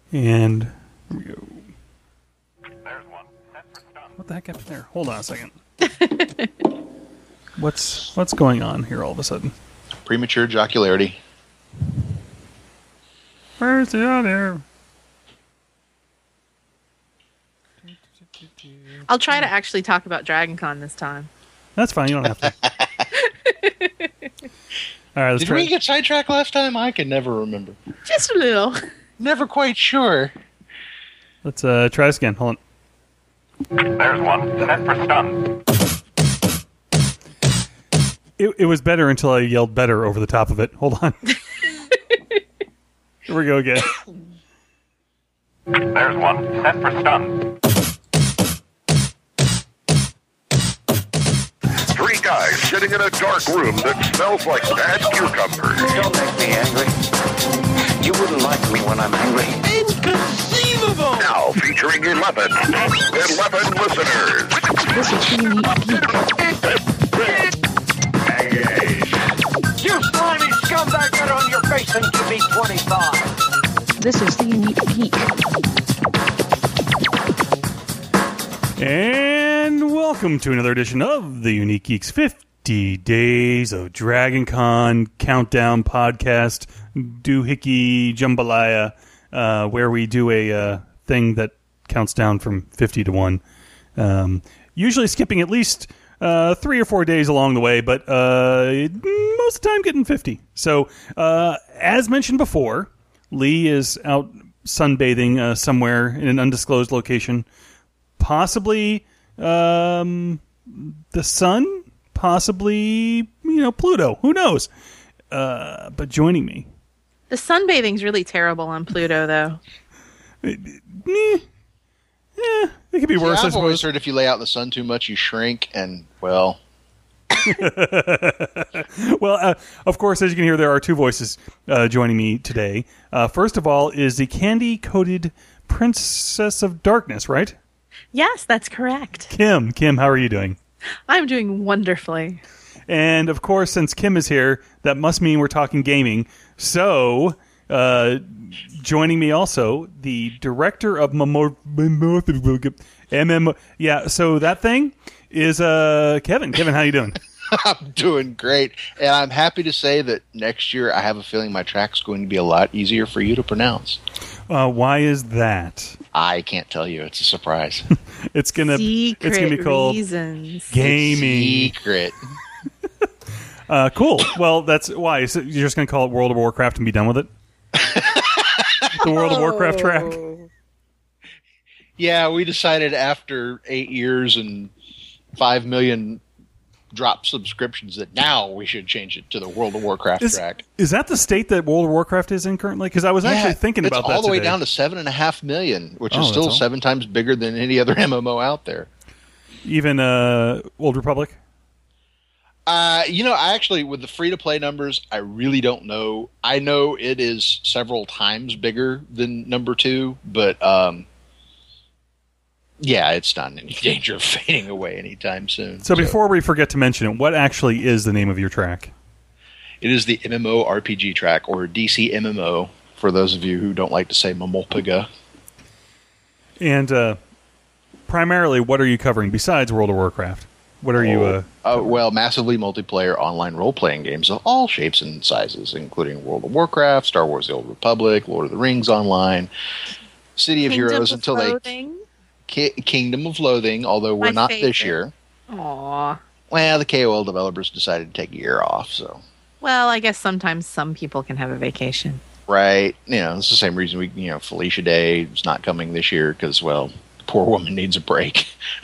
And here we go. There's one. What the heck happened there? Hold on a second. What's going on here all of a sudden? Premature jocularity. Where's the other? I'll try to actually talk about Dragon Con this time. That's fine. You don't have to. All right, let's Did try. we get sidetracked last time? I can never remember. Just a little. Never quite sure. Let's try this again. Hold on. There's one. Set for stun. It was better until I yelled better over the top of it. Hold on. Here we go again. There's one. Set for stun. Three guys sitting in a dark room that smells like bad cucumbers. Don't make me angry. You wouldn't like me when I'm angry. Inconceivable! Now featuring 11 listeners. This is the Unique Geek. Engage. You slimy scumbag, get on your face and give me 25. This is the Unique Geek. And welcome to another edition of the Unique Geeks 50 Days of Dragon Con Countdown Podcast, Doohickey Jambalaya, where we do a thing that counts down from 50 to 1. Usually skipping at least 3 or 4 days along the way, but most of the time getting 50. So, as mentioned before, Lee is out sunbathing somewhere in an undisclosed location. Possibly the sun, possibly, Pluto. Who knows? But joining me. The sunbathing's really terrible on Pluto, though. It could be worse, I I've always suppose. heard if you lay out in the sun too much, you shrink, and, well... Well, of course, as you can hear, there are two voices joining me today. First of all is the candy-coated Princess of Darkness, right? Yes, that's correct. Kim, how are you doing? I'm doing wonderfully. And, of course, since Kim is here, that must mean we're talking gaming. So, joining me also, the director of MMO... Yeah, so that thing is Kevin. Kevin, how you doing? I'm doing great, and I'm happy to say that next year I have a feeling my track's going to be a lot easier for you to pronounce. Why is that? I can't tell you. It's a surprise. It's gonna be called reasons. gaming. Secret. Cool. Well, that's why. So you're just gonna call it World of Warcraft and be done with it? The World of Warcraft track. Yeah, we decided after 8 years and 5 million drop subscriptions that now we should change it to the World of Warcraft track. Is that the state that World of Warcraft is in currently? Because I was actually thinking about that all the way today. down to 7.5 million, which is that's still all? 7 times bigger than any other MMO out there. Even Old Republic? I actually, with the free-to-play numbers, I really don't know. I know it is several times bigger than number 2, but yeah, it's not in any danger of fading away anytime soon. So before we forget to mention it, what actually is the name of your track? It is the MMO RPG track, or DC MMO, for those of you who don't like to say Mamolpiga. And primarily, what are you covering besides World of Warcraft? What are you... Well, massively multiplayer online role-playing games of all shapes and sizes, including World of Warcraft, Star Wars The Old Republic, Lord of the Rings Online, City of Heroes until they... Kingdom of Loathing, although we're not this year. Aww. Well, the KOL developers decided to take a year off, so... Well, I guess sometimes some people can have a vacation. Right. It's the same reason Felicia Day is not coming this year, because, well, the poor woman needs a break.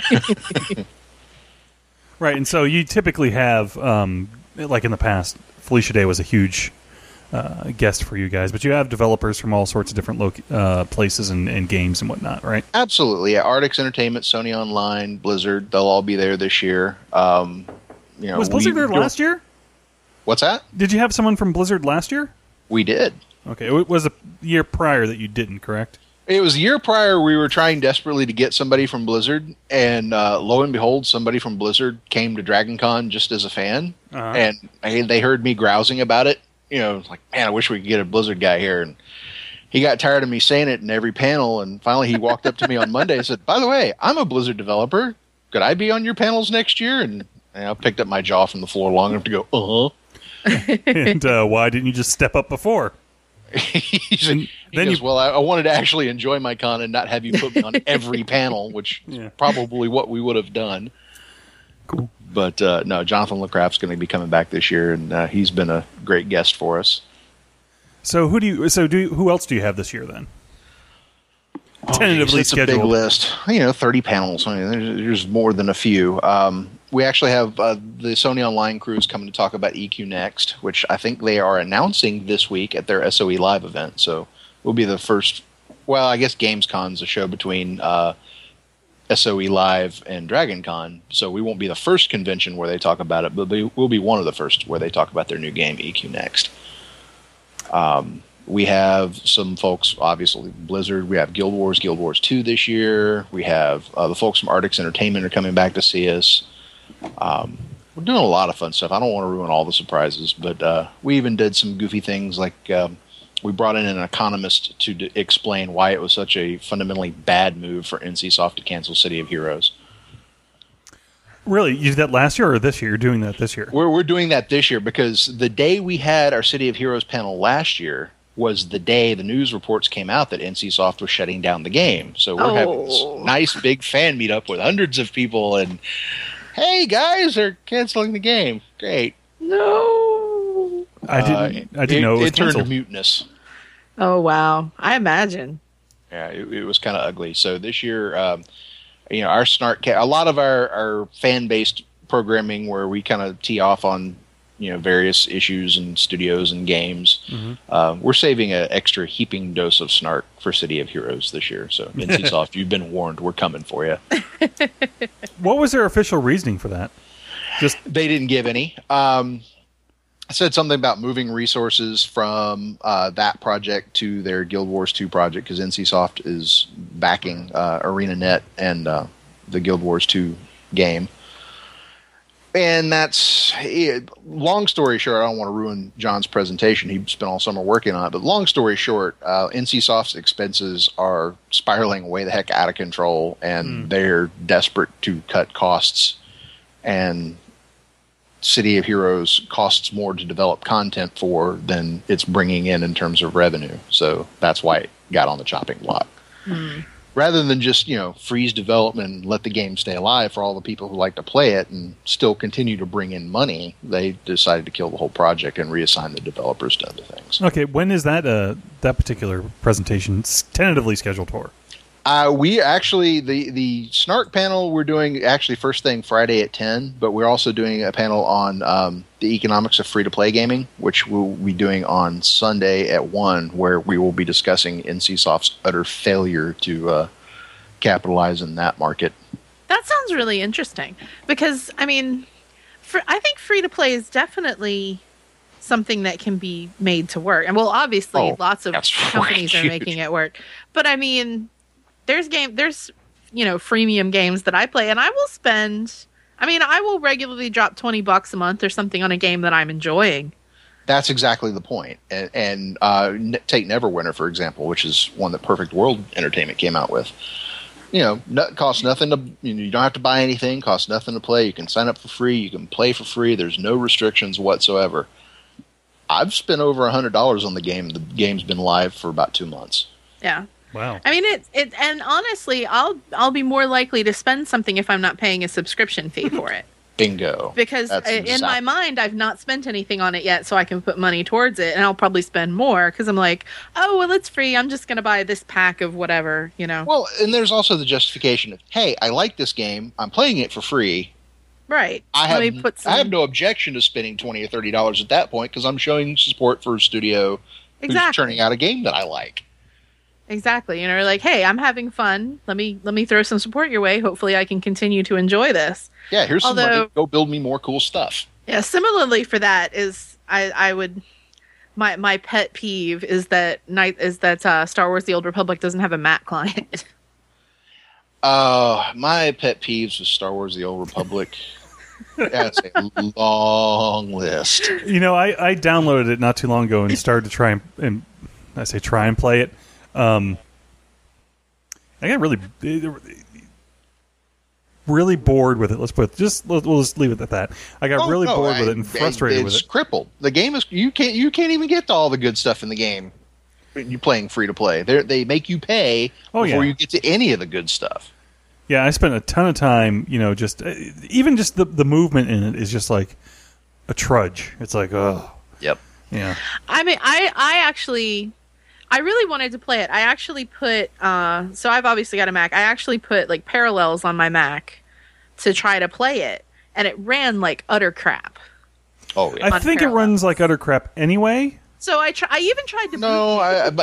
Right, and so you typically have, like in the past, Felicia Day was a huge guest for you guys, but you have developers from all sorts of different places and games and whatnot, right? Absolutely. Yeah. Ardix Entertainment, Sony Online, Blizzard, they'll all be there this year. Was Blizzard there last year? What's that? Did you have someone from Blizzard last year? We did. Okay, it was a year prior that you didn't, correct? It was a year prior we were trying desperately to get somebody from Blizzard, and lo and behold, somebody from Blizzard came to Dragon Con just as a fan, and they heard me grousing about it. Like, man, I wish we could get a Blizzard guy here. And he got tired of me saying it in every panel, and finally he walked up to me on Monday and said, "By the way, I'm a Blizzard developer. Could I be on your panels next year?" And I picked up my jaw from the floor long enough to go, "Uh-huh." And why didn't you just step up before? He goes, well, I wanted to actually enjoy my con and not have you put me on every panel, which is probably what we would have done. Cool. But no, Jonathan LeCraft's going to be coming back this year, and he's been a great guest for us. So who else do you have this year then? Tentatively it's scheduled. a big list. 30 panels. I mean, there's more than a few. We actually have the Sony Online crews coming to talk about EQ Next, which I think they are announcing this week at their SOE Live event. So we'll be the first. Well, I guess GamesCon's a show between SOE Live and DragonCon, so we won't be the first convention where they talk about it, but we'll be one of the first where they talk about their new game, EQ Next. We have some folks, obviously Blizzard. We have Guild Wars 2 this year. We have the folks from Artix Entertainment are coming back to see us. We're doing a lot of fun stuff. I don't want to ruin all the surprises, but we even did some goofy things like we brought in an economist to explain why it was such a fundamentally bad move for NCSoft to cancel City of Heroes. Really? You did that last year or this year? You're doing that this year? We're doing that this year because the day we had our City of Heroes panel last year was the day the news reports came out that NCSoft was shutting down the game. So we're having this nice big fan meetup with hundreds of people, and hey guys, they're canceling the game. Great. No. I didn't know it was turned canceled. mutinous. Oh wow, I imagine. Yeah, it was kind of ugly. So this year, our Snark, a lot of our fan-based programming where we kind of tee off on various issues and studios and games. Mm-hmm. We're saving an extra heaping dose of snark for City of Heroes this year. So NCSoft, you've been warned. We're coming for you. What was their official reasoning for that? Just they didn't give any. I said something about moving resources from that project to their Guild Wars 2 project because NCSoft is backing ArenaNet and the Guild Wars 2 game. And that's long story short. I don't want to ruin John's presentation. He spent all summer working on it. But long story short, NCSoft's expenses are spiraling way the heck out of control, and they're desperate to cut costs. And City of Heroes costs more to develop content for than it's bringing in terms of revenue. So that's why it got on the chopping block. Rather than just, freeze development and let the game stay alive for all the people who like to play it and still continue to bring in money, they decided to kill the whole project and reassign the developers to other things. okay. When is that particular presentation tentatively scheduled for? We actually, the Snark panel we're doing actually first thing Friday at 10, but we're also doing a panel on the economics of free-to-play gaming, which we'll be doing on Sunday at 1, where we will be discussing NCSoft's utter failure to capitalize in that market. That sounds really interesting because, I mean, I think free-to-play is definitely something that can be made to work. And, well, obviously, lots of companies are making it work. But, I mean, there's freemium games that I play, and I will regularly drop $20 a month or something on a game that I'm enjoying. That's exactly the point. And take Neverwinter, for example, which is one that Perfect World Entertainment came out with. Costs nothing to, you don't have to buy anything, costs nothing to play. You can sign up for free, you can play for free. There's no restrictions whatsoever. I've spent over $100 on the game. The game's been live for about 2 months. Yeah. Wow. I mean, and honestly, I'll be more likely to spend something if I'm not paying a subscription fee for it. Bingo. Because in my mind, I've not spent anything on it yet, so I can put money towards it, and I'll probably spend more because I'm like, oh, well, it's free. I'm just going to buy this pack of whatever, Well, and there's also the justification of, hey, I like this game. I'm playing it for free. Right. I have no objection to spending $20 or $30 at that point because I'm showing support for a studio who's turning out a game that I like. Exactly. Like, hey, I'm having fun. Let me throw some support your way. Hopefully I can continue to enjoy this. Yeah, here's some money. Go build me more cool stuff. Yeah, similarly for that is I would my pet peeve is that Star Wars The Old Republic doesn't have a Mac client. My pet peeves with Star Wars The Old Republic. That's a long list. I downloaded it not too long ago and started to try and I say try and play it. I got really bored with it. We'll just leave it at that. I got bored with it and frustrated with it. It's crippled. The game is you can't even get to all the good stuff in the game. You playing free to play. They make you pay before you get to any of the good stuff. Yeah, I spent a ton of time. Just even just the movement in it is just like a trudge. It's like, oh, yep, yeah. I mean, I really wanted to play it. I actually put, so I've obviously got a Mac. I actually put like Parallels on my Mac to try to play it, and it ran like utter crap. Oh, yeah. I think Parallels. It runs like utter crap anyway. So I even tried to. No,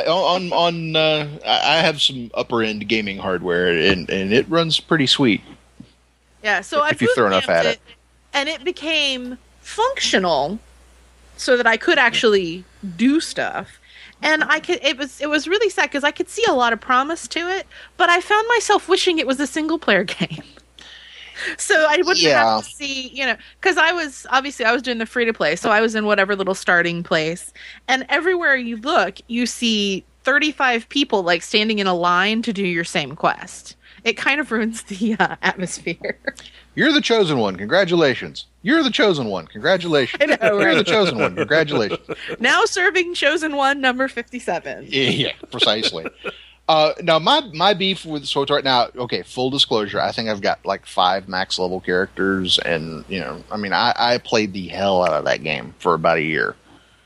I have some upper end gaming hardware, and it runs pretty sweet. Yeah, so if you throw enough at it, and it became functional, so that I could actually do stuff. And it was really sad because I could see a lot of promise to it, but I found myself wishing it was a single player game. So I wouldn't have to see, because I was doing the free to play, so I was in whatever little starting place, and everywhere you look, you see 35 people like standing in a line to do your same quest. It kind of ruins the atmosphere. You're the chosen one. Congratulations. You're the chosen one. Congratulations. I know, right? You're the chosen one. Congratulations. Now serving chosen one number 57. Yeah, precisely. Now, my beef with Sword right now, okay, full disclosure, I think I've got like 5 max level characters, and, I played the hell out of that game for about a year.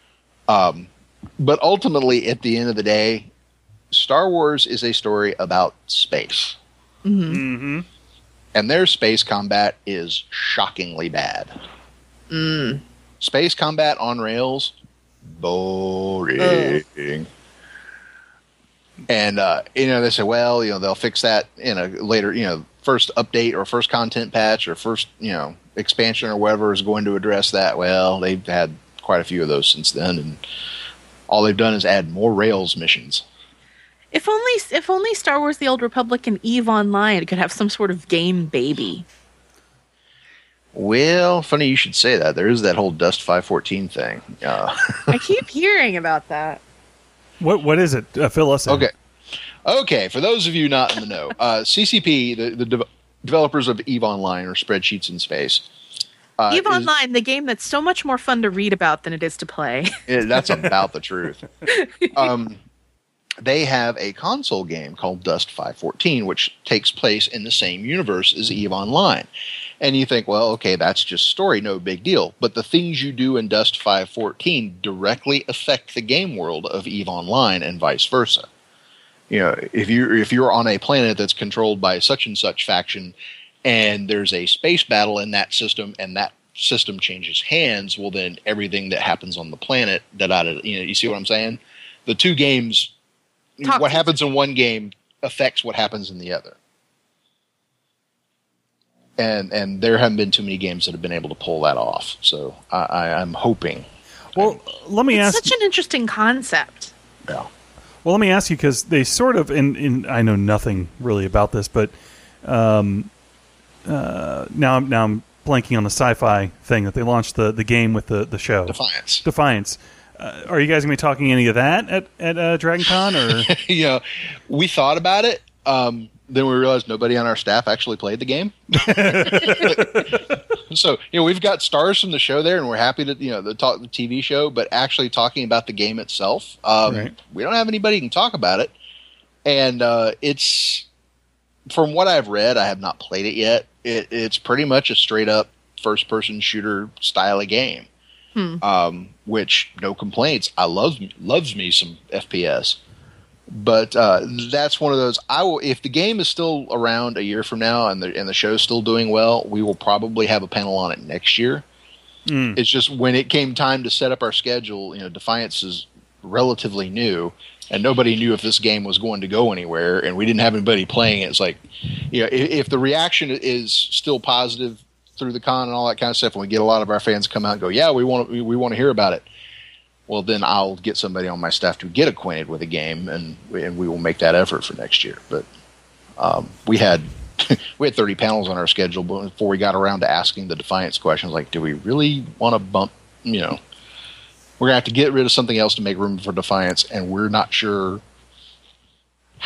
But ultimately, at the end of the day, Star Wars is a story about space. Mm-hmm. Mm-hmm. And their space combat is shockingly bad. Space combat on rails, boring. And, they say, well, they'll fix that in a later, first update or first content patch or first, expansion or whatever is going to address that. Well, they've had quite a few of those since then, and all they've done is add more Rails missions. If only Star Wars: The Old Republic and EVE Online could have some sort of game baby. Well, funny you should say that. There is that whole Dust 514 thing. I keep hearing about that. What is it? Fill us in. Okay. For those of you not in the know, CCP, the developers of EVE Online or Spreadsheets in Space. EVE Online, the game that's so much more fun to read about than it is to play. That's about the truth. They have a console game called Dust 514, which takes place in the same universe as EVE Online. And you think, well, okay, that's just story, no big deal. But the things you do in Dust 514 directly affect the game world of EVE Online and vice versa. If you're on a planet that's controlled by such and such faction, and there's a space battle in that system, and that system changes hands, well, then everything that happens on the planet, you see what I'm saying? The two games, what happens in one game affects what happens in the other. And there haven't been too many games that have been able to pull that off. So I'm hoping. Well, let me ask. It's such an interesting concept. Yeah. Well, let me ask you, because they sort of, and I know nothing really about this, but now I'm blanking on the sci-fi thing that they launched the game with the show. Defiance. Are you guys going to be talking any of that at Dragon Con? Or? We thought about it. Then we realized nobody on our staff actually played the game. So, we've got stars from the show there, and we're happy to, talk the TV show, but actually talking about the game itself, right. We don't have anybody who can talk about it. And it's, from what I've read, I have not played it yet. It's pretty much a straight up first person shooter style of game. Which, no complaints. Loves me some FPS. But that's one of those. If the game is still around a year from now and the show's still doing well, we will probably have a panel on it next year. It's just when it came time to set up our schedule, Defiance is relatively new, and nobody knew if this game was going to go anywhere, and we didn't have anybody playing it. It's like, if the reaction is still positive through the con and all that kind of stuff, and we get a lot of our fans come out and go, yeah, we want to hear about it. Well, then I'll get somebody on my staff to get acquainted with the game, and we will make that effort for next year. But we had 30 panels on our schedule before we got around to asking the Defiance questions. Like, do we really want to bump? We're gonna have to get rid of something else to make room for Defiance, and we're not sure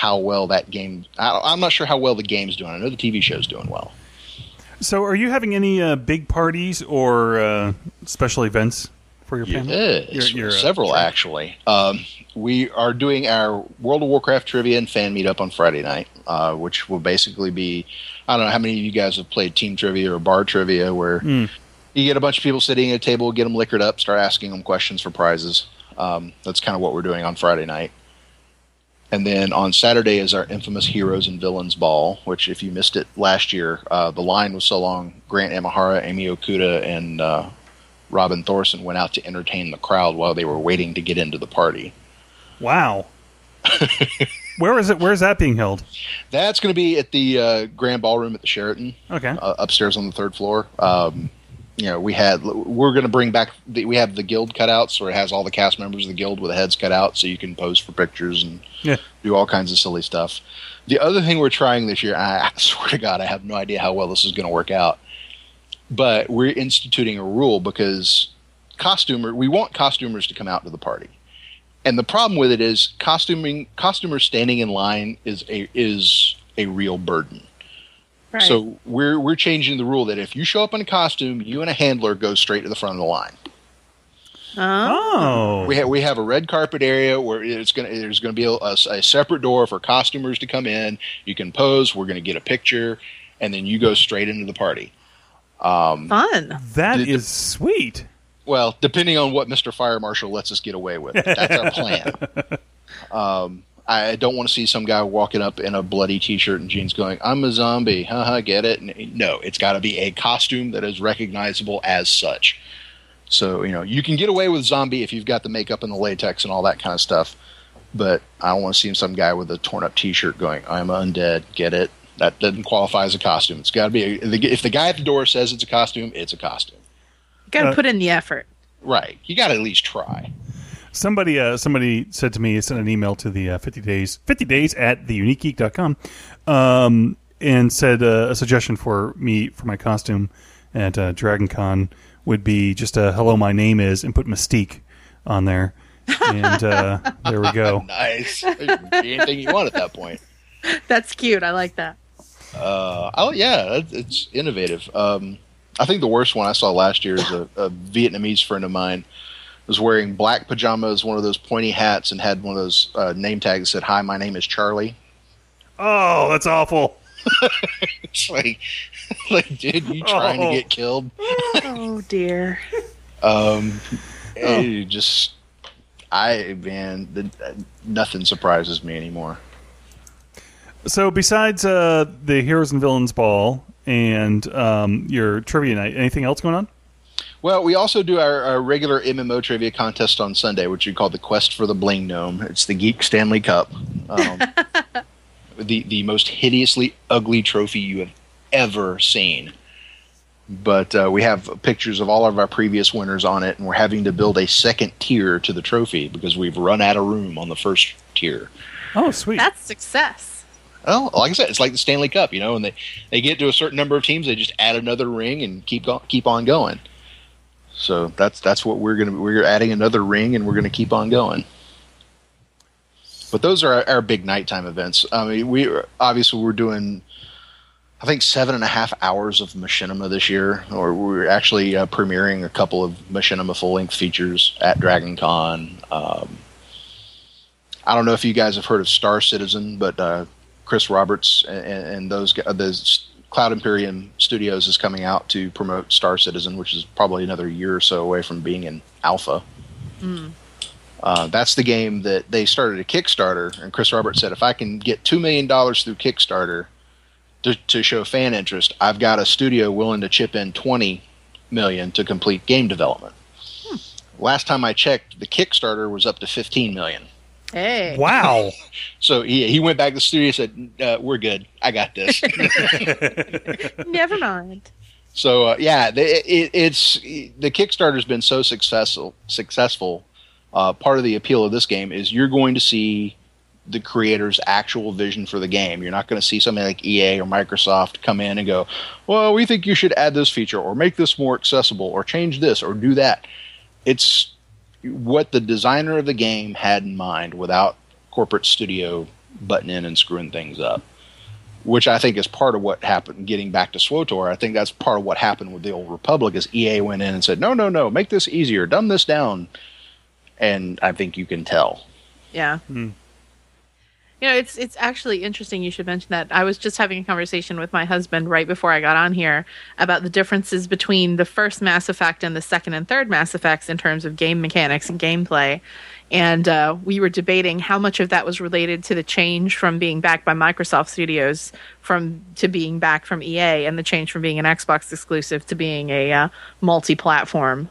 how well that game. I'm not sure how well the game's doing. I know the TV show's doing well. So, are you having any big parties or special events for your panel? Yes, several actually. We are doing our World of Warcraft trivia and fan meetup on Friday night, which will basically be, I don't know how many of you guys have played team trivia or bar trivia, where you get a bunch of people sitting at a table, get them liquored up, start asking them questions for prizes. That's kind of what we're doing on Friday night. And then on Saturday is our infamous Heroes and Villains Ball, which if you missed it last year, the line was so long, Grant Imahara, Amy Okuda, and Robin Thorson went out to entertain the crowd while they were waiting to get into the party. Wow. Where is it? Where is that being held? That's going to be at the Grand Ballroom at the Sheraton. Okay. Upstairs on the 3rd floor. We're going to bring back, we have the guild cutouts where it has all the cast members of the guild with the heads cut out so you can pose for pictures and do all kinds of silly stuff. The other thing we're trying this year, I swear to God, I have no idea how well this is going to work out, but we're instituting a rule because we want costumers to come out to the party. And the problem with it is costumers standing in line is a real burden. Right. So we're changing the rule that if you show up in a costume, you and a handler go straight to the front of the line. Oh. We have a red carpet area where there's going to be a separate door for costumers to come in. You can pose. We're going to get a picture, and then you go straight into the party. Fun. That is sweet. Well, depending on what Mr. Fire Marshal lets us get away with, that's our plan. I don't want to see some guy walking up in a bloody T-shirt and jeans going, "I'm a zombie, get it?" No, it's got to be a costume that is recognizable as such. So, you can get away with zombie if you've got the makeup and the latex and all that kind of stuff. But I don't want to see some guy with a torn-up T-shirt going, "I'm undead, get it?" That doesn't qualify as a costume. It's got to be if the guy at the door says it's a costume, it's a costume. You got to put in the effort. Right. You got to at least try. Somebody said to me, sent an email to the 50 days at theuniquegeek.com, and said a suggestion for me for my costume at Dragon Con would be just a "hello, my name is" and put Mystique on there, and there we go. Nice. Anything you want at that point. That's cute. I like that. It's innovative. I think the worst one I saw last year is a Vietnamese friend of mine was wearing black pajamas, one of those pointy hats, and had one of those name tags that said, "Hi, my name is Charlie." Oh, that's awful. It's like, dude, you trying to get killed? Oh, dear. Nothing surprises me anymore. So besides the Heroes and Villains Ball and your trivia night, anything else going on? Well, we also do our regular MMO trivia contest on Sunday, which we call the Quest for the Bling Gnome. It's the Geek Stanley Cup. The most hideously ugly trophy you have ever seen. But we have pictures of all of our previous winners on it, and we're having to build a second tier to the trophy because we've run out of room on the first tier. Oh, sweet. That's success. Well, like I said, it's like the Stanley Cup, and they get to a certain number of teams, they just add another ring and keep on going. So that's what we're adding another ring, and we're going to keep on going. But those are our big nighttime events. I mean, we're doing, I think, 7.5 hours of Machinima this year, or we're actually premiering a couple of Machinima full-length features at Dragon Con. I don't know if you guys have heard of Star Citizen, but Chris Roberts and those Cloud Imperium Studios is coming out to promote Star Citizen, which is probably another year or so away from being in alpha. That's the game that they started a Kickstarter, and Chris Roberts said, if I can get $2 million through Kickstarter to show fan interest, I've got a studio willing to chip in $20 million to complete game development. Last time I checked, the Kickstarter was up to $15 million. Hey. Wow. So he went back to the studio and said, we're good. I got this. Never mind. So, it's the Kickstarter's been so successful. Part of the appeal of this game is you're going to see the creator's actual vision for the game. You're not going to see something like EA or Microsoft come in and go, well, we think you should add this feature or make this more accessible or change this or do that. It's what the designer of the game had in mind without corporate studio butting in and screwing things up. Which I think is part of what happened, getting back to SWTOR. I think that's part of what happened with the Old Republic is EA went in and said, no, make this easier, dumb this down. And I think you can tell. Yeah. You know, it's actually interesting you should mention that. I was just having a conversation with my husband right before I got on here about the differences between the first Mass Effect and the second and third Mass Effects in terms of game mechanics and gameplay. And we were debating how much of that was related to the change from being backed by Microsoft Studios to being backed from EA, and the change from being an Xbox exclusive to being a multi-platform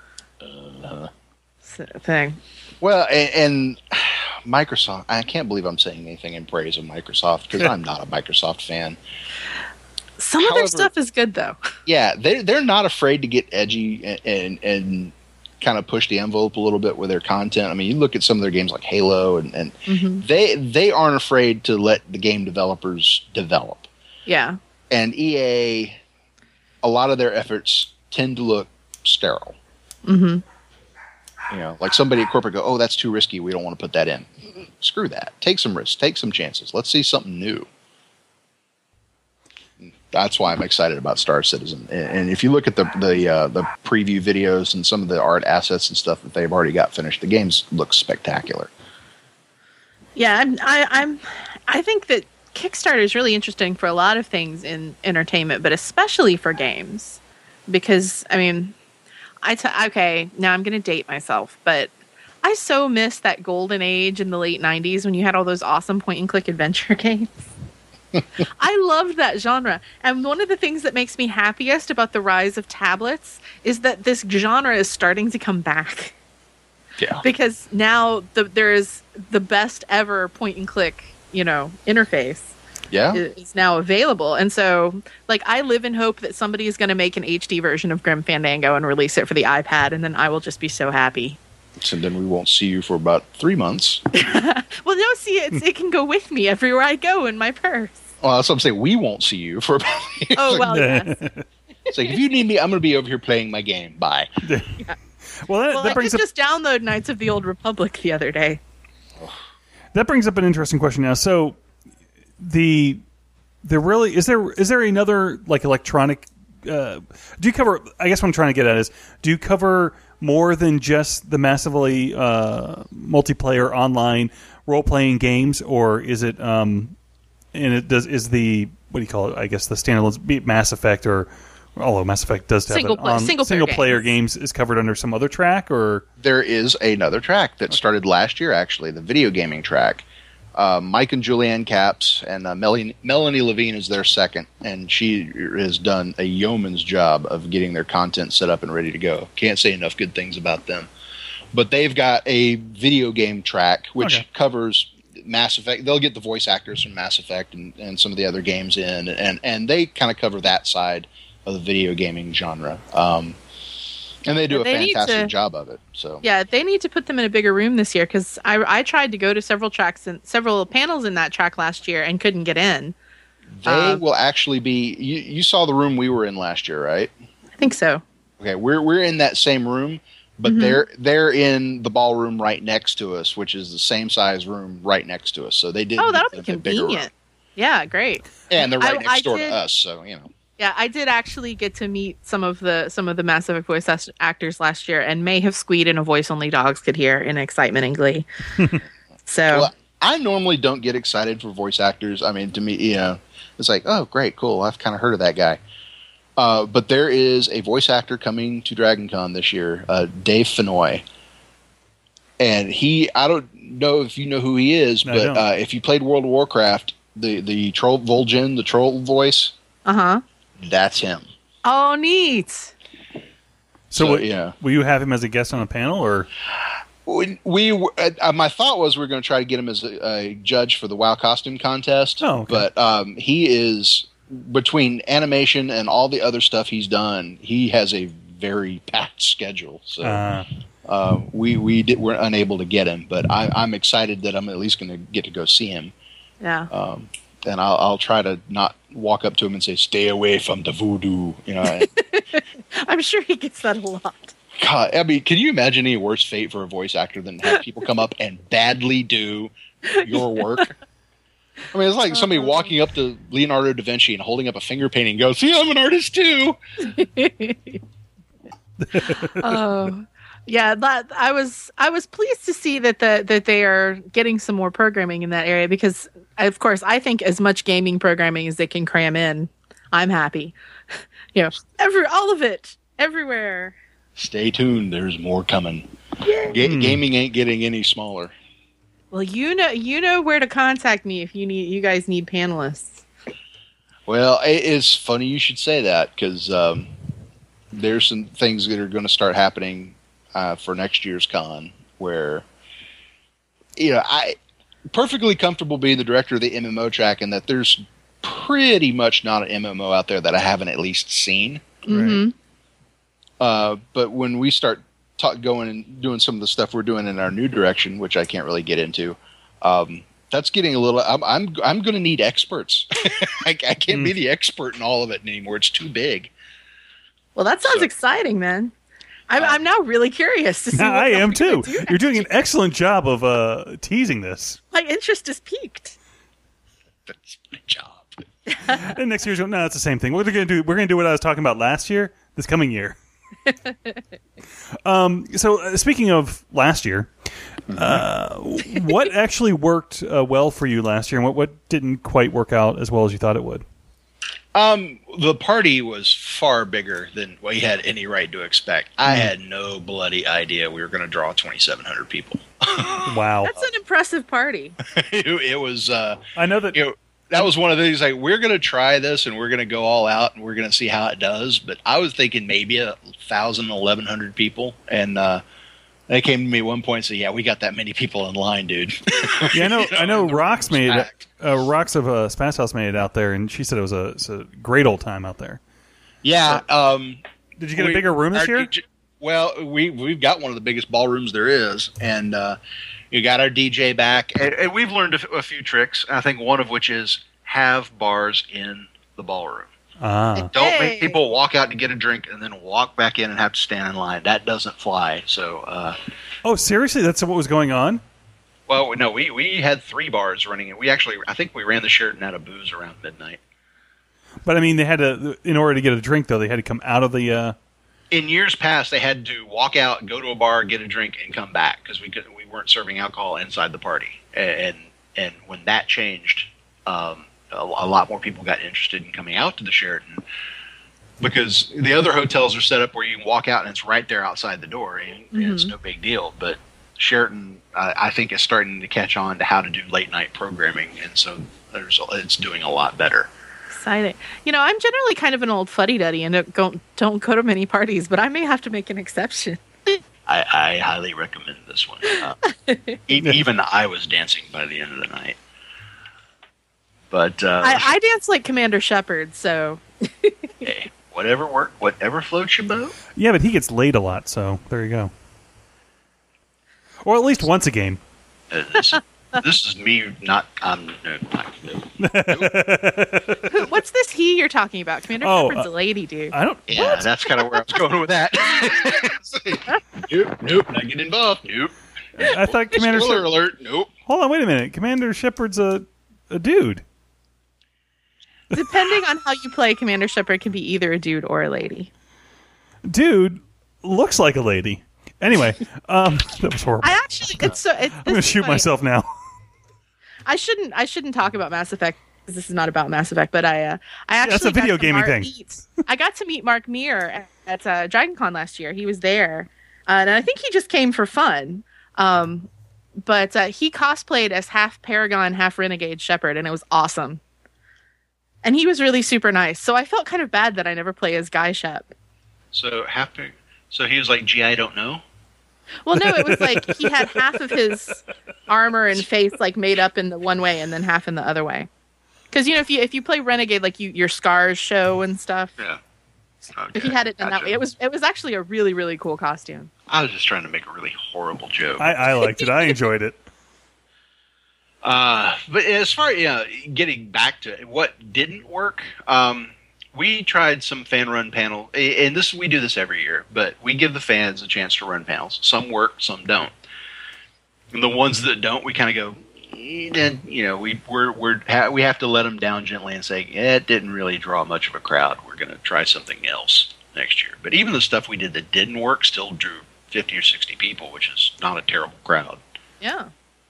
thing. Well, and Microsoft, I can't believe I'm saying anything in praise of Microsoft because I'm not a Microsoft fan. Some of their stuff is good, though. Yeah, they're not afraid to get edgy and kind of push the envelope a little bit with their content. I mean, you look at some of their games like Halo, and they aren't afraid to let the game developers develop. Yeah. And EA, a lot of their efforts tend to look sterile. Mm-hmm. You know, like somebody at corporate go, oh, that's too risky. We don't want to put that in. Screw that. Take some risks. Take some chances. Let's see something new. That's why I'm excited about Star Citizen. And if you look at the preview videos and some of the art assets and stuff that they've already got finished, the games look spectacular. Yeah, I think that Kickstarter is really interesting for a lot of things in entertainment, but especially for games, because I mean. Okay, now I'm going to date myself, but I so miss that golden age in the late 90s when you had all those awesome point-and-click adventure games. I loved that genre. And one of the things that makes me happiest about the rise of tablets is that this genre is starting to come back. Yeah. Because now there is the best ever point-and-click, interface. Yeah. Is now available. And so, I live in hope that somebody is going to make an HD version of Grim Fandango and release it for the iPad, and then I will just be so happy. So then we won't see you for about 3 months. Well, no, see, it can go with me everywhere I go in my purse. Well, that's what I'm saying. We won't see you for about... Oh, well, yes. It's like, if you need me, I'm going to be over here playing my game. Bye. Yeah. Well, that brings up... just download Knights of the Old Republic the other day. That brings up an interesting question now. So... There really is there another electronic do you cover, I guess what I'm trying to get at is, do you cover more than just the massively multiplayer online role-playing games, or is it is the, what do you call it, I guess the standalone Mass Effect, or although Mass Effect does have single player games is covered under some other track? Or there is another track that started last year, actually, the video gaming track. Mike and Julianne Capps and Melanie Levine is their second, and she has done a yeoman's job of getting their content set up and ready to go. Can't say enough good things about them. But they've got a video game track which covers Mass Effect. They'll get the voice actors from Mass Effect and some of the other games in, and they kind of cover that side of the video gaming genre. And they do a fantastic job of it. So yeah, they need to put them in a bigger room this year, because I tried to go to several panels in that track last year and couldn't get in. They will actually be. You saw the room we were in last year, right? I think so. Okay, we're in that same room, but they're in the ballroom right next to us, which is the same size room right next to us. So they did. Oh, that'll be convenient. Yeah, great. And they're right next door to us, so Yeah, I did actually get to meet some of the Mass Effect voice actors last year, and may have squeaked in a voice only dogs could hear in excitement and glee. So well, I normally don't get excited for voice actors. I mean, to me, it's like, oh, great, cool. I've kind of heard of that guy. But there is a voice actor coming to Dragon Con this year, Dave Fennoy. And I don't know if you know who he is, but if you played World of Warcraft, the troll Vol'jin, the troll voice, that's him. Oh, neat. So will you have him as a guest on a panel, or? My thought was we're going to try to get him as a judge for the WoW costume contest. Oh, okay. But he is, between animation and all the other stuff he's done, he has a very packed schedule. So we're unable to get him, but I'm excited that I'm at least going to get to go see him. Yeah. And I'll try to not walk up to him and say, "Stay away from the voodoo." I'm sure he gets that a lot. God, I mean, can you imagine any worse fate for a voice actor than have people come up and badly do your work? I mean, it's like somebody walking up to Leonardo da Vinci and holding up a finger painting and goes, "See, I'm an artist too." Oh, yeah. I was pleased to see that they are getting some more programming in that area because, of course, I think as much gaming programming as they can cram in, I'm happy. All of it, everywhere. Stay tuned. There's more coming. Gaming ain't getting any smaller. Well, you know where to contact me if you guys need panelists. Well, it's funny you should say that because there's some things that are going to start happening for next year's con where, I perfectly comfortable being the director of the MMO track and that there's pretty much not an MMO out there that I haven't at least seen. Mm-hmm. But when we start going and doing some of the stuff we're doing in our new direction, which I can't really get into, that's getting a little. I'm going to need experts. I can't be the expert in all of it anymore. It's too big. Well, that sounds exciting, man. I'm now really curious to see. I am too. You're doing an excellent job of teasing this. My interest is piqued. That's my job. And next year's no, it's the same thing. What we're going to do? We're going to do what I was talking about last year. This coming year. So speaking of last year, what actually worked well for you last year, and what didn't quite work out as well as you thought it would? The party was far bigger than we had any right to expect. I had no bloody idea we were going to draw 2,700 people. Wow, that's an impressive party. It was. I know that. That was one of these, like, we're going to try this and we're going to go all out and we're going to see how it does. But I was thinking maybe 1,000, 1,100 people. And they came to me at one point and said, yeah, we got that many people in line, dude. Yeah, I know Rox made it. Rox of Spaz House made it out there, and she said it was a great old time out there. Yeah. Did you get a bigger room this year? Well, we've got one of the biggest ballrooms there is. And you got our DJ back, and we've learned a few tricks. I think one of which is have bars in the ballroom. Don't make people walk out to get a drink and then walk back in and have to stand in line. That doesn't fly. So. Oh, seriously? That's what was going on? Well, no, we had 3 bars running, and I think we ran the Sheraton out of booze around midnight. But I mean, they had to, in order to get a drink, though, they had to come out of the. In years past, they had to walk out, go to a bar, get a drink, and come back because we weren't serving alcohol inside the party. And when that changed, a lot more people got interested in coming out to the Sheraton because the other hotels are set up where you can walk out and it's right there outside the door, and it's no big deal. But Sheraton, I think, is starting to catch on to how to do late night programming, and so it's doing a lot better. Exciting. I'm generally kind of an old fuddy-duddy and don't go to many parties, but I may have to make an exception. I highly recommend this one. Even I was dancing by the end of the night. But I dance like Commander Shepard, so hey, whatever floats your boat. Yeah, but he gets laid a lot, so there you go. Or at least once a game. This is me not. What's this he you're talking about? Commander Shepard's a lady, dude. I don't. Yeah, what? That's kind of where I was going with that. Nope, not getting involved. Nope. I thought Commander Spoiler alert. Nope. Hold on, wait a minute. Commander Shepard's a dude. Depending on how you play, Commander Shepard can be either a dude or a lady. Dude looks like a lady. Anyway, that was horrible. I'm going to shoot myself now. I shouldn't talk about Mass Effect because this is not about Mass Effect. But I actually that's a video gaming thing. I got to meet Mark Meer at DragonCon last year. He was there, and I think he just came for fun. But he cosplayed as half Paragon, half Renegade Shepard, and it was awesome. And he was really super nice. So I felt kind of bad that I never play as Guy Shep. So he was like, gee, I don't know. Well, no, it was like he had half of his armor and face like made up in the one way and then half in the other way. Because if you play Renegade, like your scars show and stuff. Yeah. Okay, if he had it done that way, it was actually a really, really cool costume. I was just trying to make a really horrible joke. I liked it. I enjoyed it. But as far as getting back to what didn't work, we tried some fan run panel, and we do this every year, but we give the fans a chance to run panels. Some work, some don't. And the ones that don't, we kind of go, then we have to let them down gently and say it didn't really draw much of a crowd. We're going to try something else next year. But even the stuff we did that didn't work still drew 50 or 60 people, which is not a terrible crowd. Yeah.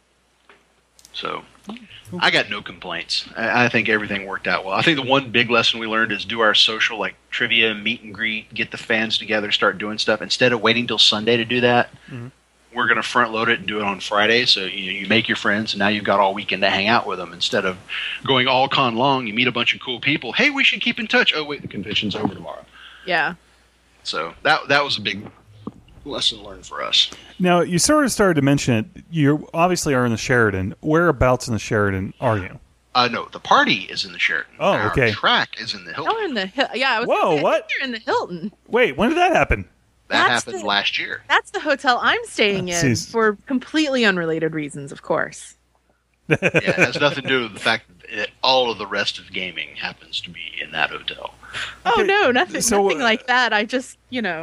So I got no complaints. I think everything worked out well. I think the one big lesson we learned is do our social, like trivia, meet and greet, get the fans together, start doing stuff. Instead of waiting till Sunday to do that, we're going to front load it and do it on Friday. So you make your friends, and now you've got all weekend to hang out with them. Instead of going all con long, you meet a bunch of cool people. Hey, we should keep in touch. Oh, wait, the convention's over tomorrow. Yeah. So that was a big lesson learned for us. Now, you sort of started to mention it. You obviously are in the Sheraton. Whereabouts in the Sheraton are you? No, the party is in the Sheraton. Oh, okay. Our track is in the Hilton. Oh, in the yeah. What? You're in the Hilton. Wait, when did that happen? That happened last year. That's the hotel I'm staying in for completely unrelated reasons, of course. Yeah, it has nothing to do with the fact that all of the rest of gaming happens to be in that hotel. Oh, no, nothing like that. I just,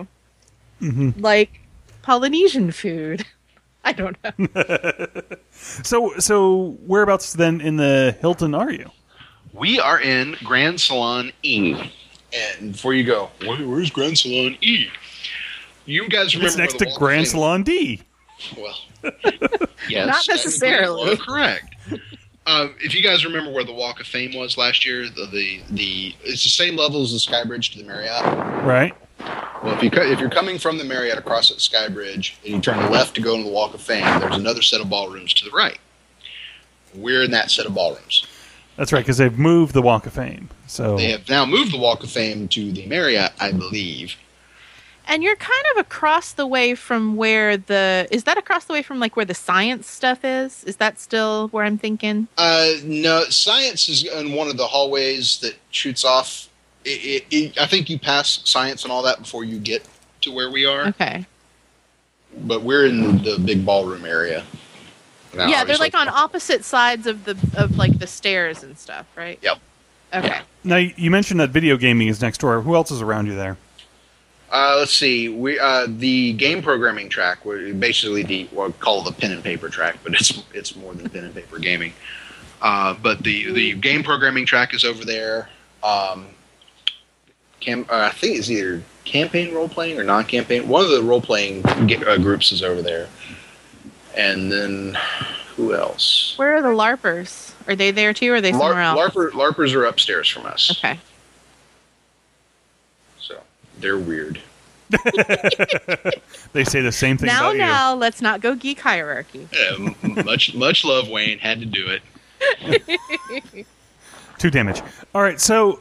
like Polynesian food. I don't know. So whereabouts then in the Hilton are you? We are in Grand Salon E. And before you go, where's Grand Salon E? You guys remember it's next to Grand Salon D. Well, yes. Not necessarily. Correct. If you guys remember where the Walk of Fame was last year, it's the same level as the Skybridge to the Marriott. Right. Well, if you're coming from the Marriott across at Skybridge and you turn left to go into the Walk of Fame, there's another set of ballrooms to the right. We're in that set of ballrooms. That's right, because they've moved the Walk of Fame. So they have now moved the Walk of Fame to the Marriott, I believe. And you're kind of across the way from where is that across the way from like where the science stuff is? Is that still where I'm thinking? No, science is in one of the hallways that shoots off. I think you pass science and all that before you get to where we are. Okay. But we're in the big ballroom area. Now, yeah, they're like on opposite sides of like the stairs and stuff, right? Yep. Okay. Now you mentioned that video gaming is next door. Who else is around you there? Let's see. The game programming track, basically we'll call it the pen and paper track, but it's more than pen and paper gaming. But the game programming track is over there. I think it's either campaign role playing or non-campaign. One of the role playing groups is over there. And then who else? Where are the LARPers? Are they there too, or are they somewhere else? LARPers are upstairs from us. Okay. So they're weird. They say the same thing about you. Now, let's not go geek hierarchy. Much love, Wayne. Had to do it. 2 damage. All right, so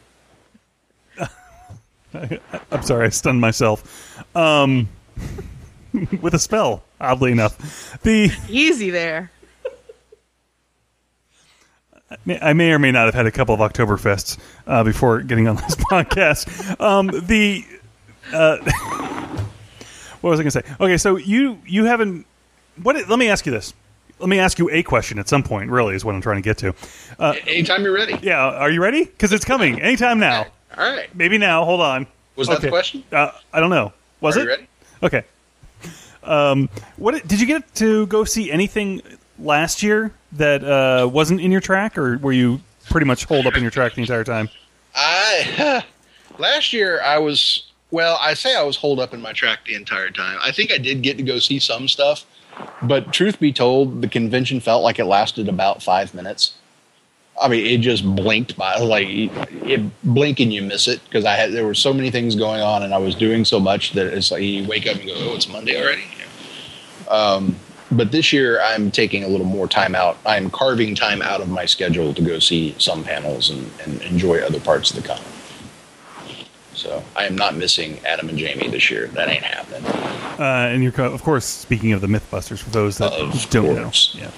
I'm sorry, I stunned myself. With a spell, oddly enough. Easy there. I may or may not have had a couple of Oktoberfests before getting on this podcast. What was I going to say? Okay, so you haven't... Let me ask you this. Let me ask you a question at some point, really, is what I'm trying to get to. Anytime you're ready. Yeah, are you ready? Because it's coming. Anytime now. All right. Maybe now. Hold on. Was that the question? I don't know. Was it? Are you ready? Okay. Did you get to go see anything last year that wasn't in your track, or were you pretty much holed up in your track the entire time? Last year I was holed up in my track the entire time. I think I did get to go see some stuff, but truth be told, the convention felt like it lasted about 5 minutes. I mean, it just blinked by, like, it blink and you miss it, because there were so many things going on and I was doing so much that it's like you wake up and go, oh, it's Monday already? Yeah. But this year I'm taking a little more time out. I'm carving time out of my schedule to go see some panels and enjoy other parts of the con. So I am not missing Adam and Jamie this year. That ain't happening. And you're, of course, speaking of the Mythbusters, for those that don't know. Yeah.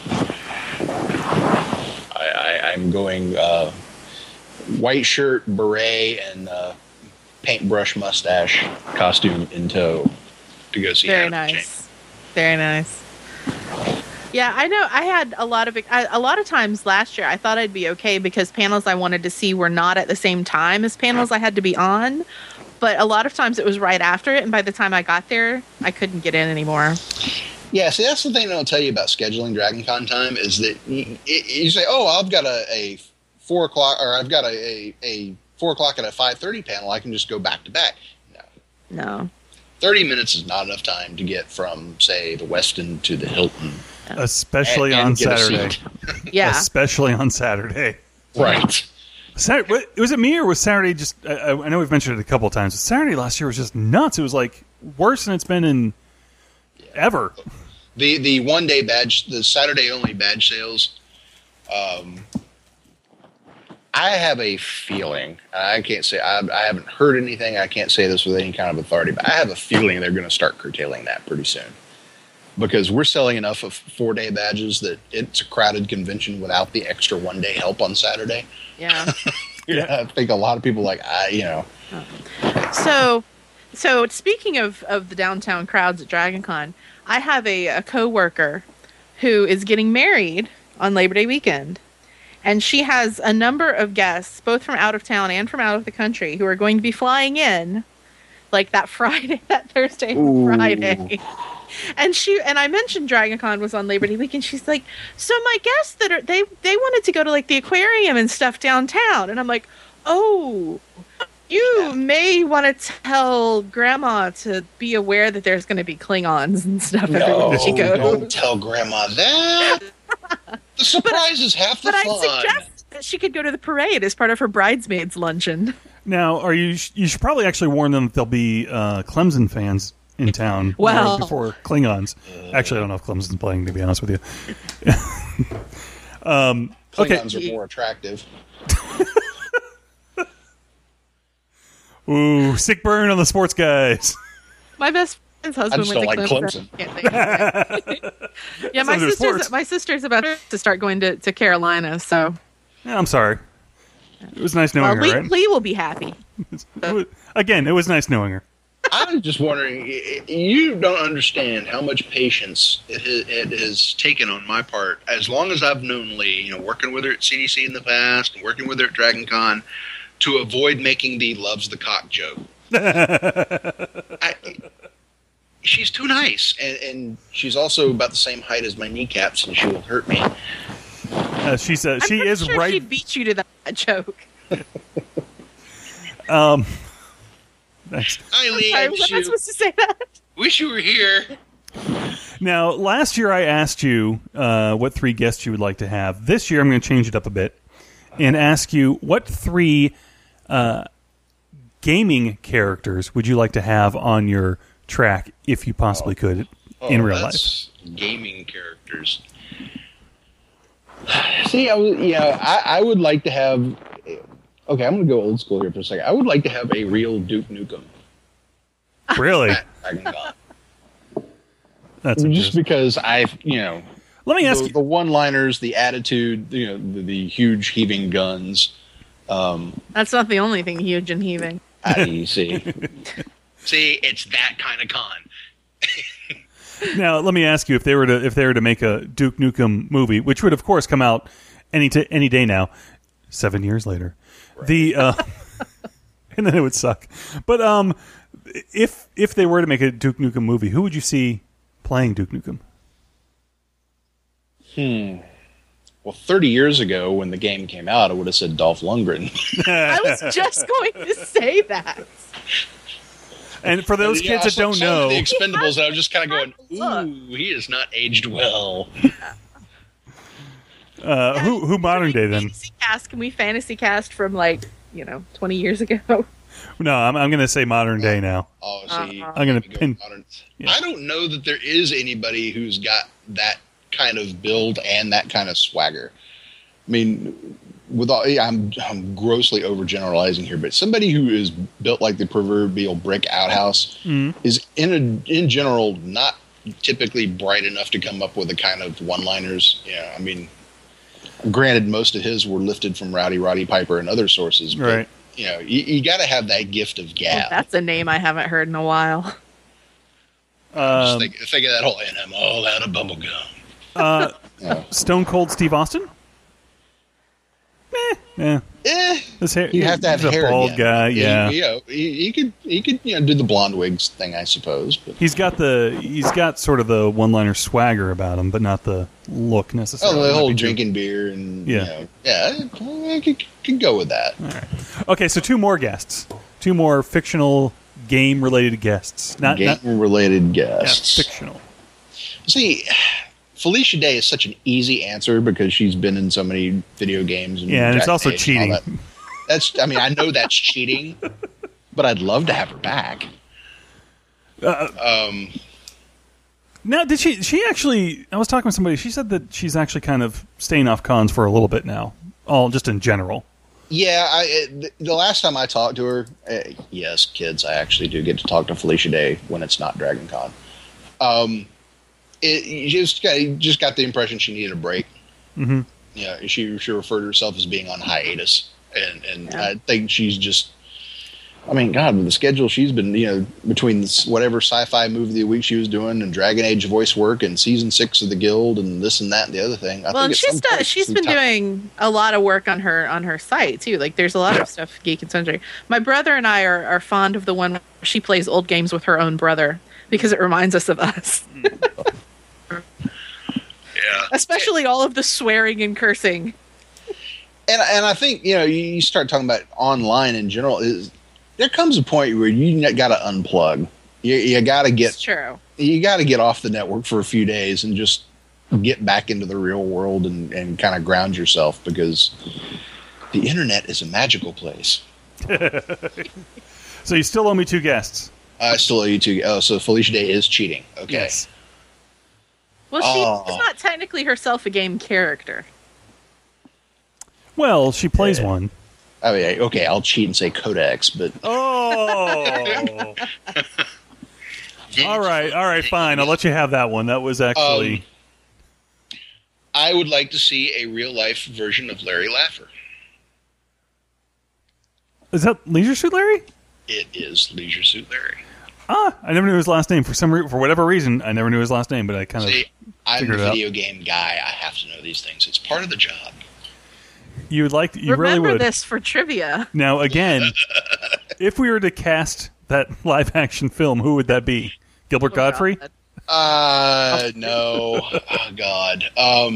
I'm going white shirt, beret, and paintbrush mustache costume in tow to go see Adam and Jamie. Very nice. Yeah, I know. I had a lot of times last year I thought I'd be okay because panels I wanted to see were not at the same time as panels I had to be on. But a lot of times it was right after it, and by the time I got there, I couldn't get in anymore. Yeah, see, that's the thing they don't tell you about scheduling Dragon Con time is that you say, oh, I've got a 4 o'clock, or I've got a 4 o'clock and a 5:30 panel. I can just go back to back. No. 30 minutes is not enough time to get from, say, the Westin to the Hilton. Especially on Saturday. Yeah. Especially on Saturday. Right. Was it me or was Saturday just... I know we've mentioned it a couple of times, but Saturday last year was just nuts. It was like worse than it's been in ever. The one-day badge, the Saturday-only badge sales, I have a feeling, I can't say, I haven't heard anything, I can't say this with any kind of authority, but I have a feeling they're going to start curtailing that pretty soon. Because we're selling enough of 4-day badges that it's a crowded convention without the extra one-day help on Saturday. Yeah. Yeah, I think a lot of people So speaking of the downtown crowds at DragonCon, I have a coworker who is getting married on Labor Day weekend. And she has a number of guests, both from out of town and from out of the country, who are going to be flying in, like that Thursday and Friday. And I mentioned DragonCon was on Labor Day weekend. She's like, so my guests they wanted to go to like the aquarium and stuff downtown. And I'm like, oh, you may want to tell Grandma to be aware that there's going to be Klingons and stuff everywhere she goes. Don't tell Grandma that. The surprise is half the fun. But I suggest that she could go to the parade as part of her bridesmaids luncheon. Now, you should probably actually warn them that there'll be Clemson fans in town before Klingons. Actually, I don't know if Clemson's playing, to be honest with you. Klingons are more attractive. Ooh, sick burn on the sports guys. My best friend's husband went to Clemson. Yeah, my sister's about to start going to Carolina, so... Yeah, I'm sorry. It was nice knowing her, right? Lee will be happy. Again, it was nice knowing her. I'm just wondering, you don't understand how much patience it has taken on my part, as long as I've known Lee, working with her at CDC in the past, and working with her at DragonCon, to avoid making the loves the cock joke. She's too nice, and she's also about the same height as my kneecaps, and she will hurt me. She is sure right. She'd beat you to that joke. Thanks. Hi, Lee. Was I supposed to say that? Wish you were here. Now, last year I asked you what 3 guests you would like to have. This year I'm going to change it up a bit and ask you what 3 gaming characters would you like to have on your track if you possibly could in real life? Gaming characters. See, I would like to have... Okay, I'm going to go old school here for a second. I would like to have a real Duke Nukem. Really? That's just because let me ask you the one-liners, the attitude, the huge heaving guns. That's not the only thing huge and heaving. See, it's that kind of con. Now, let me ask you: if they were to make a Duke Nukem movie, which would of course come out any day now, 7 years later, right. And then it would suck. But if they were to make a Duke Nukem movie, who would you see playing Duke Nukem? Well, 30 years ago when the game came out, I would have said Dolph Lundgren. I was just going to say that. And for those kids that don't know, the Expendables, I was just kind of going, "Ooh, he is not aged well." Who modern day then? Can we fantasy cast from 20 years ago? No, I'm going to say modern day now. Oh, see, I'm going to pin. Modern. Yeah. I don't know that there is anybody who's got that kind of build and that kind of swagger. I mean, I'm grossly overgeneralizing here, but somebody who is built like the proverbial brick outhouse is in general not typically bright enough to come up with the kind of one-liners. Yeah, I mean, granted, most of his were lifted from Roddy Piper and other sources, but right. You got to have that gift of gab. Well, that's a name I haven't heard in a while. Just think of that whole, and I'm all out of bubblegum. Stone Cold Steve Austin? You have to have hair. Bald again. guy, yeah. He could do the blonde wigs thing, I suppose. But. He's got sort of the one-liner swagger about him, but not the look necessarily. Oh, the whole drinking beer and I could go with that. All right. Okay, so 2 more guests, 2 more fictional game-related guests, not game-related guests. Yeah, fictional. See, Felicia Day is such an easy answer because she's been in so many video games. And it's also cheating. I know that's cheating, but I'd love to have her back. Now, did she actually? I was talking with somebody. She said that she's actually kind of staying off cons for a little bit now, all just in general. Yeah, the last time I talked to her, yes, kids, I actually do get to talk to Felicia Day when it's not Dragon Con. You just got the impression she needed a break. Mm-hmm. Yeah, she referred to herself as being on hiatus, and I think she's just. I mean, God, with the schedule she's been, between whatever sci-fi movie of the week she was doing and Dragon Age voice work and season 6 of the Guild and this and that and the other thing. She's been doing a lot of work on her site too. Like, there's a lot of stuff Geek and Sundry. My brother and I are fond of the one where she plays old games with her own brother because it reminds us of us. Yeah, especially all of the swearing and cursing. And I think you start talking about online in general there comes a point where you got to unplug. You got to get. It's true. You got to get off the network for a few days and just get back into the real world and kind of ground yourself because the internet is a magical place. So you still owe me 2 guests. I still owe you 2. Oh, so Felicia Day is cheating. Okay. Yes. Well, she's not technically herself a game character. Well, she plays one. I mean, okay, I'll cheat and say Codex, but... Oh! All right, fine. I'll let you have that one. That was actually... I would like to see a real-life version of Larry Laffer. Is that Leisure Suit Larry? It is Leisure Suit Larry. I never knew his last name. For whatever reason, I never knew his last name, but I kind of I'm a video game guy. I have to know these things. It's part of the job. You really would. Remember this for trivia. Now, again, if we were to cast that live-action film, who would that be? Gilbert Godfrey? No. Oh, God.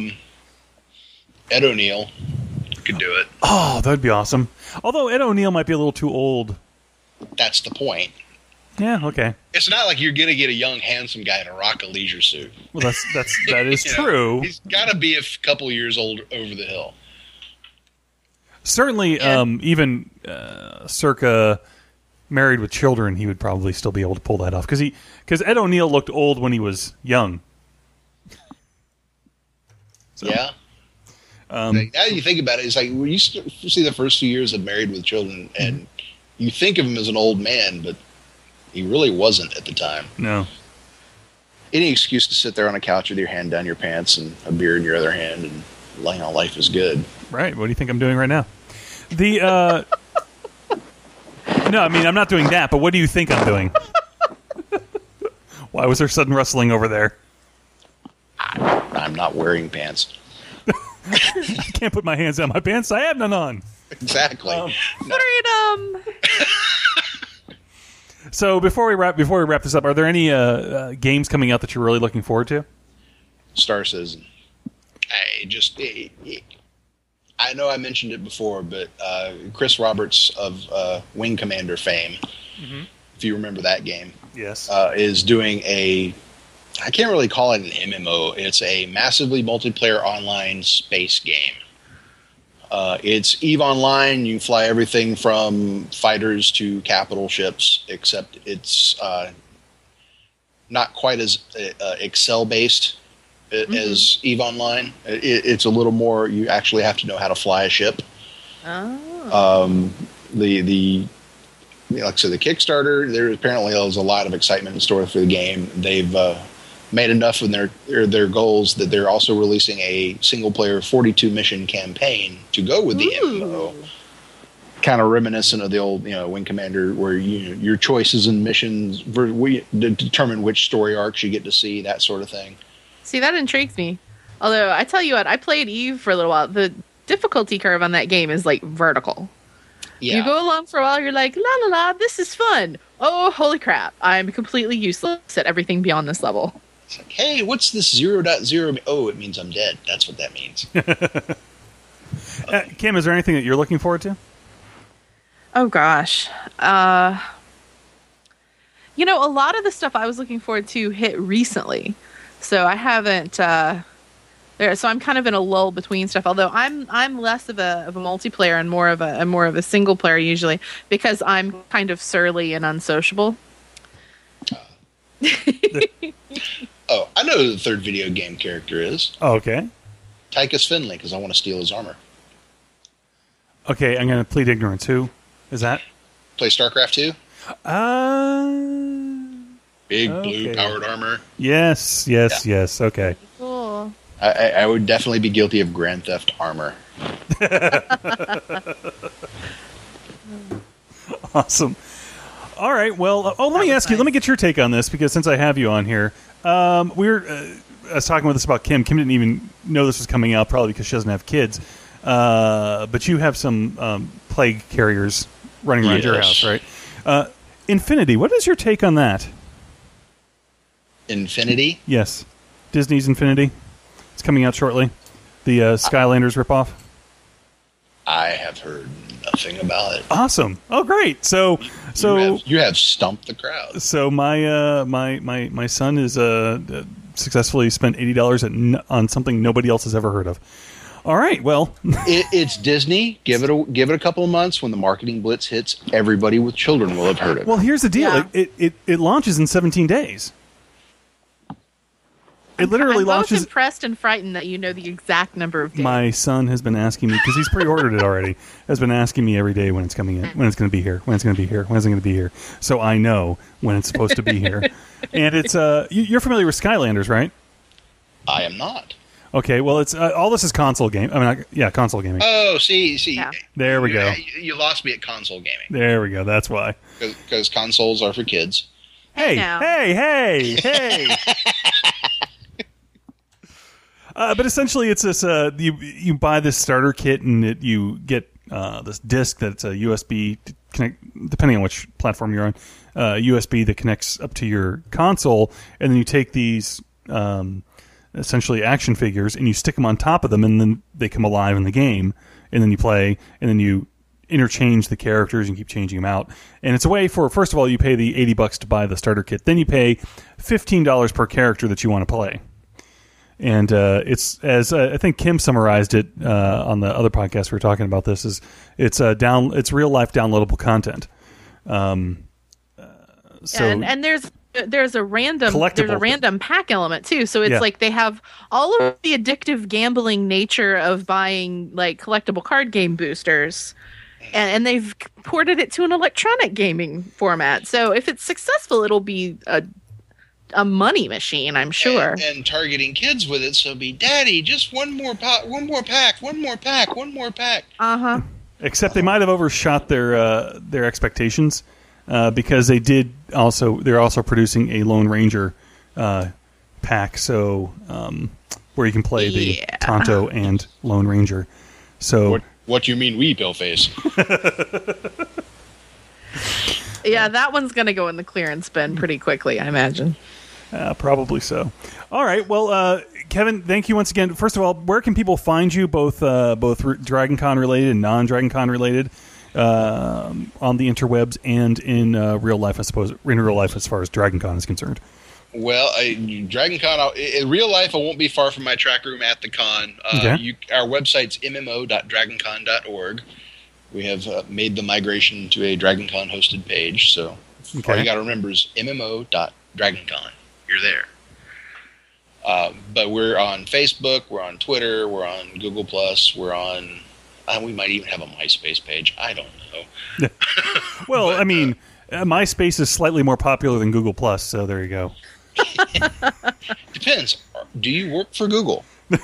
Ed O'Neill could do it. Oh, that'd be awesome. Although Ed O'Neill might be a little too old. That's the point. Yeah, okay. It's not like you're going to get a young, handsome guy in a rock a leisure suit. Well, that is true. He's got to be a couple years old over the hill. Certainly, even circa Married with Children, he would probably still be able to pull that off because Ed O'Neill looked old when he was young. So, yeah. Now you think about it, it's like when you see the first few years of Married with Children, and you think of him as an old man, but he really wasn't at the time. No. Any excuse to sit there on a couch with your hand down your pants and a beer in your other hand and life is good. Right. What do you think I'm doing right now? No, I mean, I'm not doing that, but what do you think I'm doing? Why was there sudden rustling over there? I'm not wearing pants. I can't put my hands down my pants. I have none on. Exactly. Freedom. So before we wrap this up, are there any games coming out that you're really looking forward to? Star Citizen. I know I mentioned it before, but Chris Roberts of Wing Commander fame, if you remember that game, yes, is doing I can't really call it an MMO. It's a massively multiplayer online space game. It's EVE Online. You fly everything from fighters to capital ships, except it's not quite as Excel-based as EVE Online. It's a little more, you actually have to know how to fly a ship. Oh. Like I said, the Kickstarter, there apparently was a lot of excitement in store for the game. They've made enough of their goals that they're also releasing a single-player 42-mission campaign to go with the MMO. Kind of reminiscent of the old, Wing Commander, where your choices and missions determine which story arcs you get to see, that sort of thing. See, that intrigues me. Although, I tell you what, I played EVE for a little while. The difficulty curve on that game is, like, vertical. You go along for a while, you're like, la la la, this is fun. Oh, holy crap, I'm completely useless at everything beyond this level. It's like, hey, what's this 0.0? Oh, it means I'm dead. That's what that means. Kim, is there anything that you're looking forward to? Oh, gosh. You know, a lot of the stuff I was looking forward to hit recently. So I haven't... So I'm kind of in a lull between stuff. Although I'm less of a multiplayer and more of a single player usually because I'm kind of surly and unsociable. Oh, I know who the third video game character is. Oh, okay. Tychus Finley, because I want to steal his armor. Okay, I'm going to plead ignorance. Who is that? Play StarCraft 2? Big blue powered armor. Yes. Okay. Cool. I would definitely be guilty of Grand Theft Armor. Awesome. All right. Well, let me ask you. Let me get your take on this because since I have you on here, I was talking with us about Kim. Kim didn't even know this was coming out, probably because she doesn't have kids. But you have some plague carriers running around your house, right? Infinity. What is your take on that? Infinity? Yes, Disney's Infinity. It's coming out shortly. The Skylanders ripoff. I have heard nothing about it. Awesome! Oh, great! So you have stumped the crowd. So my son is successfully spent $80 on something nobody else has ever heard of. All right, well, it's Disney. Give it a couple of months. When the marketing blitz hits, everybody with children will have heard of it. Well, here's the deal. Yeah. It launches in 17 days. It literally launches. I'm both impressed and frightened that you know the exact number of days. My son has been asking me because he's pre-ordered it already. Has been asking me every day when it's coming in, when it's going to be here, when it's going to be here, when it's going to be here. So I know when it's supposed to be here. And it's you're familiar with Skylanders, right? I am not. Okay, well, it's all this is console game. I mean, console gaming. Oh, see. Yeah. There we go. You lost me at console gaming. There we go. That's why. Because consoles are for kids. Hey. But essentially, it's this: you buy this starter kit, and you get this disc that's a USB connect, depending on which platform you're on. USB that connects up to your console, and then you take these essentially action figures, and you stick them on top of them, and then they come alive in the game, and then you play, and then you interchange the characters and keep changing them out. And it's a way for, first of all, you pay the $80 to buy the starter kit, then you pay $15 per character that you want to play. And it's, as I think Kim summarized it on the other podcast we were talking about this, is it's real life downloadable content. And there's a random pack element too. So it's like they have all of the addictive gambling nature of buying like collectible card game boosters, and they've ported it to an electronic gaming format. So if it's successful, it'll be a money machine, I'm sure. And targeting kids with it, so be, Daddy, just one more pack. Uh-huh. Except they might have overshot their expectations because they're also producing a Lone Ranger pack, so where you can play the Tonto and Lone Ranger. So what do you mean we, Billface? Yeah, that one's going to go in the clearance bin pretty quickly, I imagine. Probably so. All right. Well, Kevin, thank you once again. First of all, where can people find you, both Dragon Con related and non-Dragon Con related, on the interwebs and in real life, I suppose, in real life as far as Dragon Con is concerned? Well, Dragon Con, in real life, I won't be far from my track room at the con. Our website's mmo.dragoncon.org. We have made the migration to a Dragon Con hosted page, so all you got to remember is mmo.dragoncon. You're there. But we're on Facebook, we're on Twitter, we're on Google+, we're on... we might even have a MySpace page. I don't know. Well, I mean, MySpace is slightly more popular than Google+, so there you go. Depends. Do you work for Google?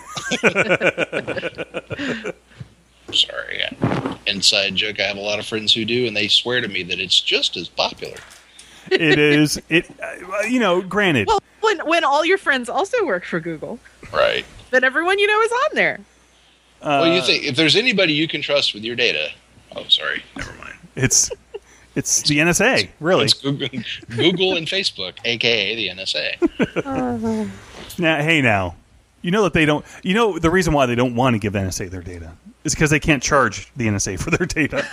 Sorry. Inside joke, I have a lot of friends who do, and they swear to me that it's just as popular. It is. Granted. Well, when all your friends also work for Google. Right. Then everyone you know is on there. Well, you think if there's anybody you can trust with your data, Oh, sorry. Never mind. It's the NSA, really. It's Google and Facebook, a.k.a. the NSA. Now, you know that they don't... You know the reason why they don't want to give NSA their data is because they can't charge the NSA for their data.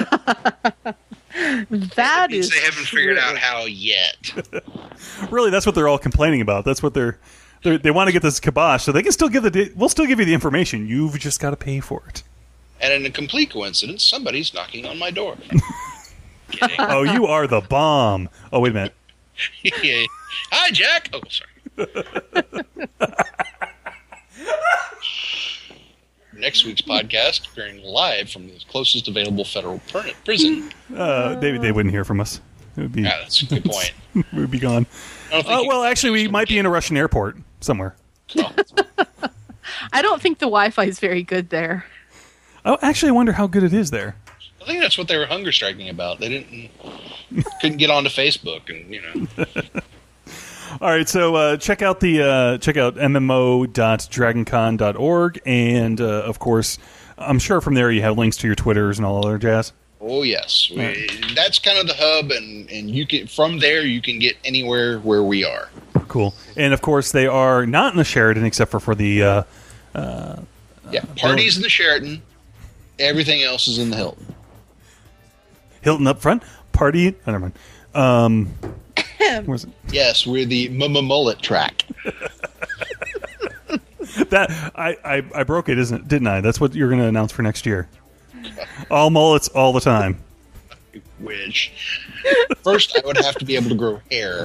That is they haven't figured out how yet. Really, that's what they're all complaining about. That's what they want to get this kibosh, so they can still we'll still give you the information. You've just got to pay for it. And in a complete coincidence, somebody's knocking on my door. Kidding. Oh, you are the bomb. Oh, wait a minute. Hi, Jack. Oh, sorry. Next week's podcast, appearing live from the closest available federal prison. They wouldn't hear from us. It would be. Yeah, that's a good point. We would be gone. Well, actually, we might be in a Russian airport somewhere. Oh. I don't think the Wi-Fi is very good there. Oh, actually, I wonder how good it is there. I think that's what they were hunger striking about. They couldn't get onto Facebook, and All right, so check out mmo.dragoncon.org, and of course, I'm sure from there you have links to your Twitters and all other jazz. Oh yes, that's kind of the hub, and you can from there you can get anywhere where we are. Cool, and of course they are not in the Sheraton except for the parties in the Sheraton. Everything else is in the Hilton. Hilton up front, party. Oh, never mind. Where's it? Yes, we're the mullet track. That I broke it, didn't I? That's what you're going to announce for next year. All mullets all the time. I wish. First, I would have to be able to grow hair.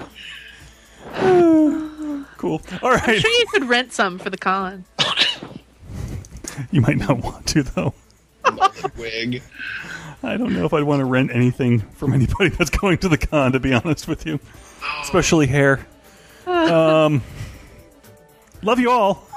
Cool. All right. I'm sure you could rent some for the con. You might not want to, though. Mullet wig. I don't know if I'd want to rent anything from anybody that's going to the con, to be honest with you. Especially hair. Love you all.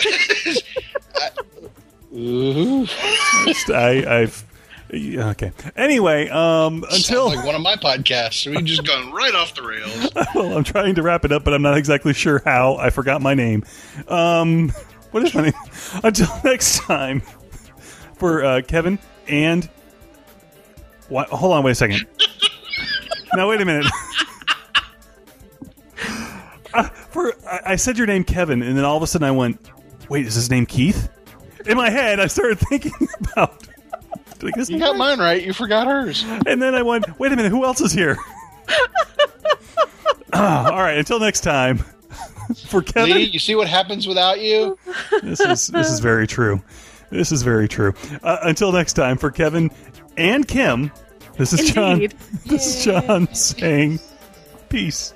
Okay. Anyway, until sounds like one of my podcasts. We've just gone right off the rails. Well, I'm trying to wrap it up, but I'm not exactly sure how. I forgot my name. What is my name? Until next time, for Kevin and hold on, wait a second. Now wait a minute. I said your name Kevin, and then all of a sudden I went, wait, is his name Keith? In my head, I started thinking about... You got mine right. You forgot hers. And then I went, wait a minute, who else is here? All right, until next time. For Kevin... Lee, you see what happens without you? This is very true. This is very true. Until next time, for Kevin and Kim, this is Indeed. John. This is John saying peace.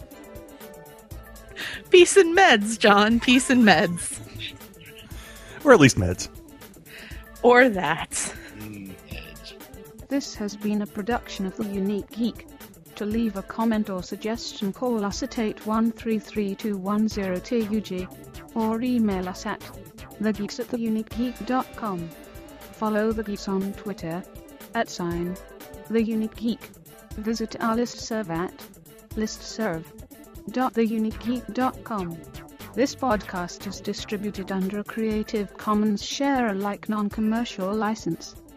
Peace and meds, John. Peace and meds. Or at least meds. Or that. This has been a production of The Unique Geek. To leave a comment or suggestion, call us at 813-210-2UG or email us at thegeeks@theuniquegeek.com. Follow The Geeks on Twitter @TheUniqueGeek. Visit our listserv at listserv.theuniquegeek.com. This podcast is distributed under a Creative Commons Share-alike non-commercial license.